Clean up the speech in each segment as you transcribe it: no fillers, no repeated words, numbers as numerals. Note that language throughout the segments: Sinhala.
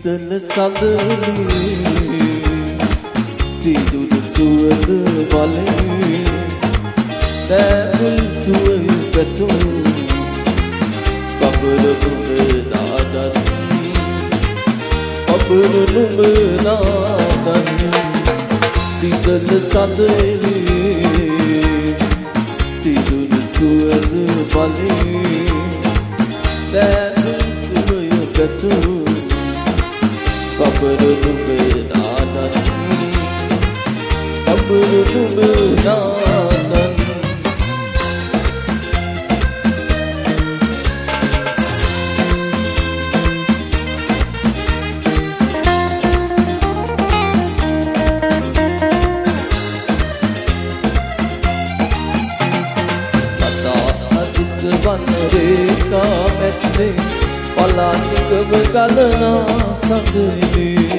සිතල සඳලි තිදුදු සුවඳ බලේ දැමුල් සුවඳ පැතුම් කබර නුඹ නාදන් කබර නුඹ නාදන් සිතල සඳලි තිදුදු සුවඳ බලේ දැමුල් සුවඳ පැතුම් කබර නුඹ නාදන් කබර නුඹ නාදන් වන් රේඛා මැද්දේ පලානිකව ගලනා සඳලේ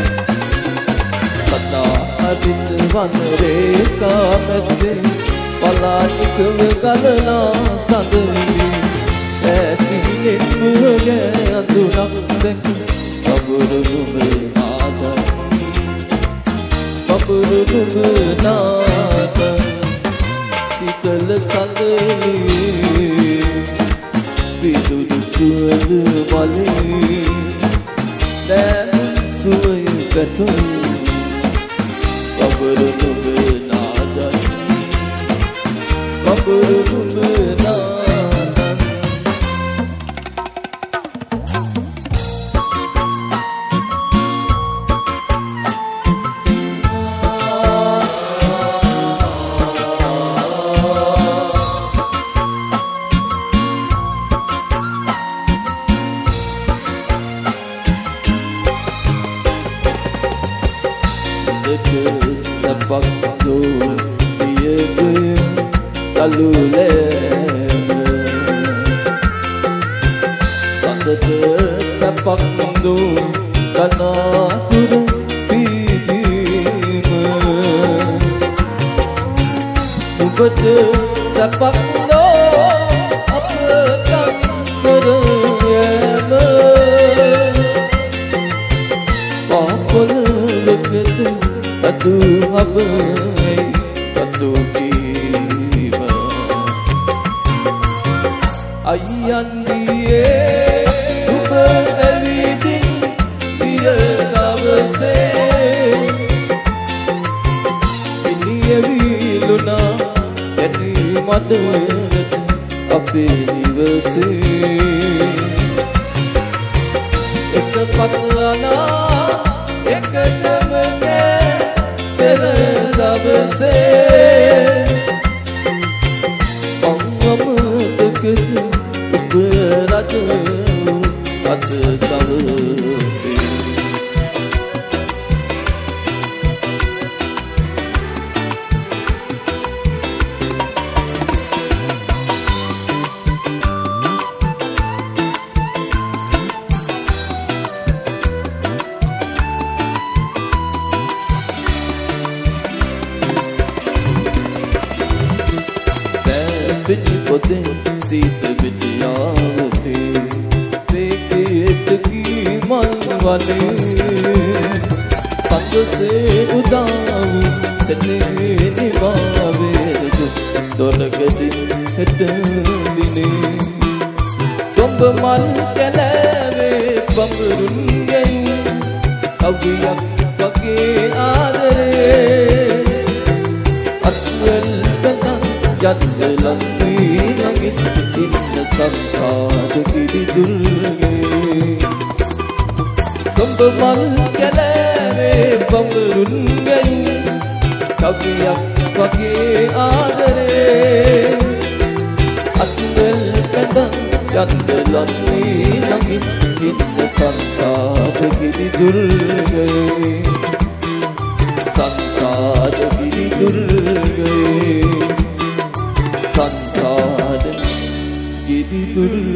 සදා අදිත වන් රේඛා මැද්දේ පලානිකව ගලනා සඳලේ ඇසියෙන් මුහුණ අඳුනක් දැක කබර නුඹ නාදන් කබර නුඹ නාදන් සිතල සඳලේ විදුදු සුවඳ බලේ දැමුල් සුවඳ පැතුම් කබර නුඹ නාදන් කබර නුඹ නාදන් සපක් දෝ පියද කලුලේ සඳත සපක් දෝ කනාතුරු පීදීම උබට සපක් දෝ අපතක් කරයම පාපල ලකද අතු හබයි අතු කීව අයියන්දියේ ඔබ ඇවිදින් පිය දවසේ ඉනියවිලුනා ඇති මදරට අපේ නිවසේ එක පත්ලනා එකටම පෙර දවසේ පංගමතකද ඔබ රට අත දවසේ පොතෙන් සීත පිටියාවතේ වේකේතකී මල් වනේ සඳසේ උදා වූ සෙනේ නිවාවේද දොරකදින් හෙට දිනේ තොඹ මල් කැලෑවේ බඹරුන්ගෙන් කවියක් වගේ ආදරේ අත්වල් ගඳන් යද්දලන් නගිත් ඉන්න සංසාර කිරිදුල්ගේ කොඹ මල් කැලෑවේ බඹරුන්ගෙන් කවියක් වගේ ආදරේ අත්වල් ගඳන් යද්දලන් නගිත් ඉන්න සංසාර කිරිදුල්ගේ සංසාර කිරිදුල්ගේ සංසාර කිරිදුල්ගේ